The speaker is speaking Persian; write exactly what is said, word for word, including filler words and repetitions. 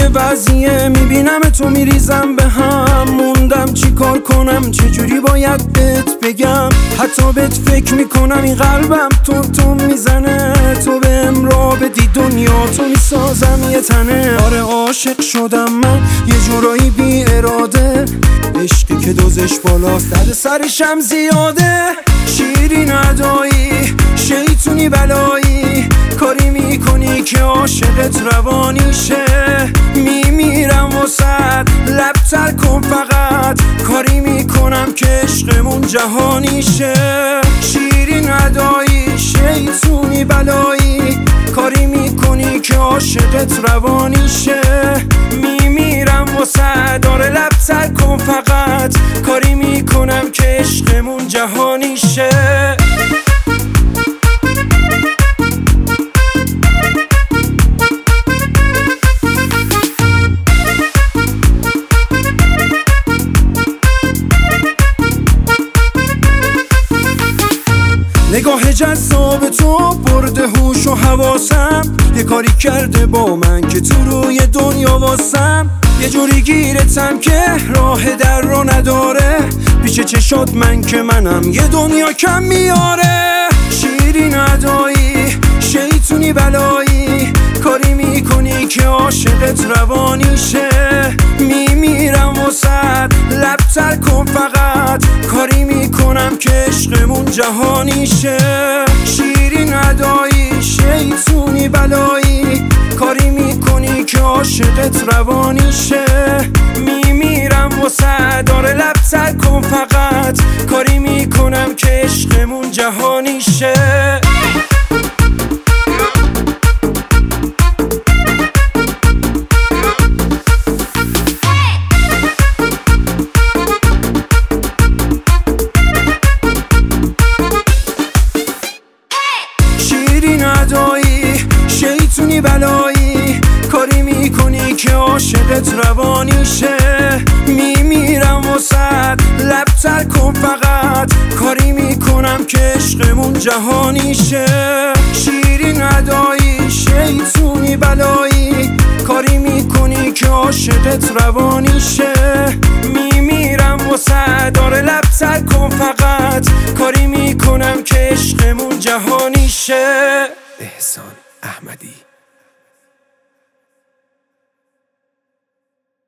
وضعیه، میبینم تو میریزم به هم، موندم چی کار کنم، چجوری باید بهت بگم. حتی بهت فکر میکنم این قلبم تو تو میزنه، تو بهم راه بدی دنیا تو میسازم یه تنه. آره عاشق شدم من یه جورایی بی اراده، عشقی که دوزش بالاست درد سرشم زیاده. شیرین ادایی شیطونی بلایی، کاری میکنی که عاشقت روانی شه. میمیرم واسد لب تر کن فقط، کاری میکنم که عشقمون جهانی شه. شیرین ادایی شیطونی بلایی، کاری میکنی که عاشقت روانی شه. میمیرم واسد داره لب تر کن فقط، کاری میکنم که عشقمون جهانی شه. نگاه جذاب تو برده هوش و حواسم، یه کاری کرده با من که تو روی دنیا واسم. یه جوری گیرتم که راه در رو نداره، پیش چشات من که منم یه دنیا کم میاره. شیرین ادایی شیطونی بلایی، کاری میکنی که عاشقت روانی شه. میمیرم واسد لب تر کن فقط، کاری میکنم که عشقمون جهانی شه. شیرین ادایی شیطونی بلایی، کاری میکنی که عاشقت روانی شه. میمیرم واسد داره لب تر کن فقط، کاری میکنم که عشقمون جهانی شه. شیطونی بلایی، کاری میکنی که عاشقت روانی شه. میمیرم واسد لب تر کن فقط، کاری میکنم که عشقمون جهانی شه. شیرین ادایی شیطونی بلایی، کاری میکنی که عاشقت روانی شه. میمیرم واسد داره لب تر کن فقط، کاری میکنم که عشقمون جهانی شه. احسان احمدی.